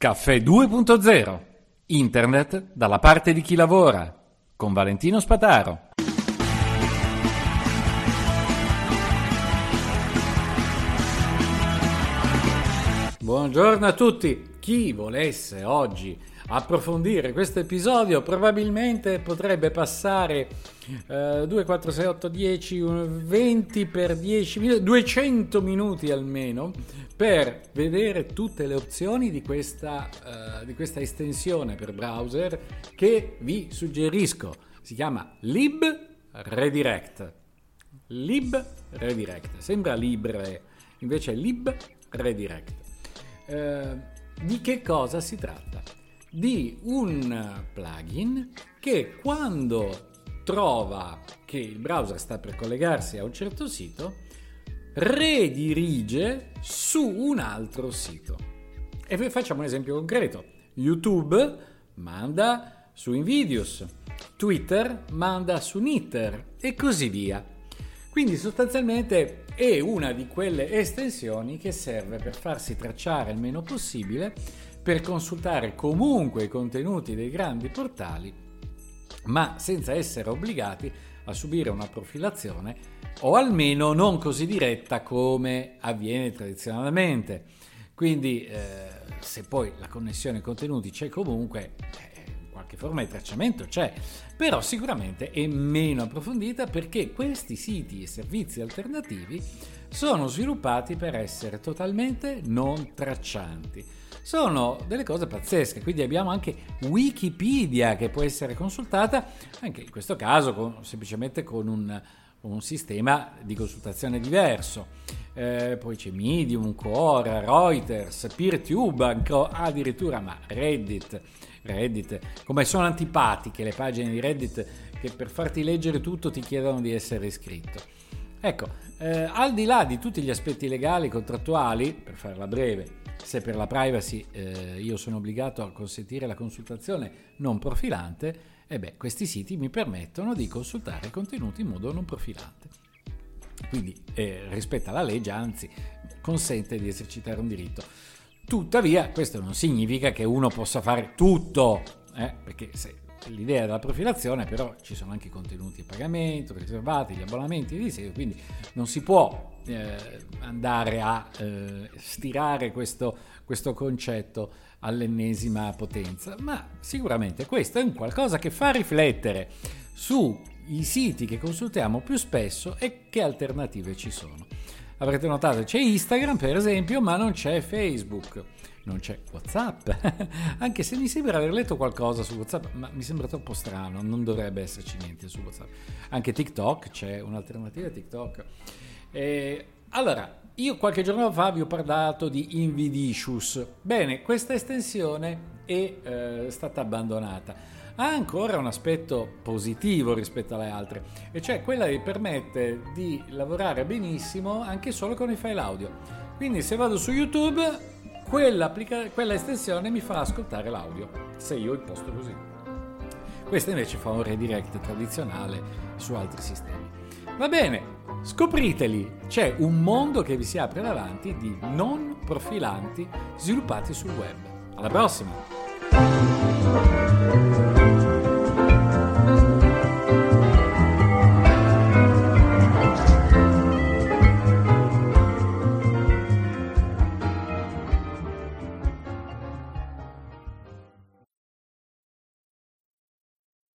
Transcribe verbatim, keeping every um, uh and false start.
Caffè due punto zero. Internet dalla parte di chi lavora. Con Valentino Spataro. Buongiorno a tutti. Chi volesse oggi approfondire questo episodio probabilmente potrebbe passare eh, due, quattro, sei, otto, dieci, venti per dieci minuti, duecento minuti almeno, per vedere tutte le opzioni di questa, uh, di questa estensione per browser che vi suggerisco. Si chiama LibRedirect. LibRedirect. Sembra Libre, invece è LibRedirect. Uh, di che cosa si tratta? Di un plugin che quando trova che il browser sta per collegarsi a un certo sito, redirige su un altro sito. E facciamo un esempio concreto. YouTube manda su Invidious, Twitter manda su Nitter e così via. Quindi sostanzialmente è una di quelle estensioni che serve per farsi tracciare il meno possibile, per consultare comunque i contenuti dei grandi portali, ma senza essere obbligati a subire una profilazione, o almeno non così diretta come avviene tradizionalmente. Quindi eh, se poi la connessione ai contenuti c'è comunque, eh, qualche forma di tracciamento c'è, però sicuramente è meno approfondita, perché questi siti e servizi alternativi sono sviluppati per essere totalmente non traccianti. Sono delle cose pazzesche, quindi abbiamo anche Wikipedia che può essere consultata, anche in questo caso con, semplicemente con un, un sistema di consultazione diverso. Eh, poi c'è Medium, Quora, Reuters, PeerTube, addirittura, ma Reddit, Reddit, come sono antipatiche le pagine di Reddit che per farti leggere tutto ti chiedono di essere iscritto. Ecco, eh, al di là di tutti gli aspetti legali, contrattuali, per farla breve, se per la privacy eh, io sono obbligato a consentire la consultazione non profilante, e beh, questi siti mi permettono di consultare contenuti in modo non profilante. Quindi eh, rispetta la legge, anzi consente di esercitare un diritto. Tuttavia questo non significa che uno possa fare tutto, eh, perché se l'idea della profilazione, però ci sono anche contenuti a pagamento, riservati, gli abbonamenti di seguito, quindi non si può eh, andare a eh, stirare questo, questo concetto all'ennesima potenza, ma sicuramente questo è un qualcosa che fa riflettere sui siti che consultiamo più spesso e che alternative ci sono. Avrete notato, c'è Instagram per esempio, ma non c'è Facebook. Non c'è WhatsApp, anche se mi sembra aver letto qualcosa su WhatsApp, ma mi sembra troppo strano, non dovrebbe esserci niente su WhatsApp. Anche TikTok, c'è un'alternativa a TikTok. E allora, io qualche giorno fa vi ho parlato di Invidicious. Bene, questa estensione è eh, stata abbandonata. Ha ancora un aspetto positivo rispetto alle altre, e cioè quella che permette di lavorare benissimo anche solo con i file audio. Quindi se vado su YouTube, Quella, quella estensione mi fa ascoltare l'audio, se io imposto così. Questa invece fa un redirect tradizionale su altri sistemi. Va bene, scopriteli, c'è un mondo che vi si apre davanti di non profilanti sviluppati sul web. Alla prossima!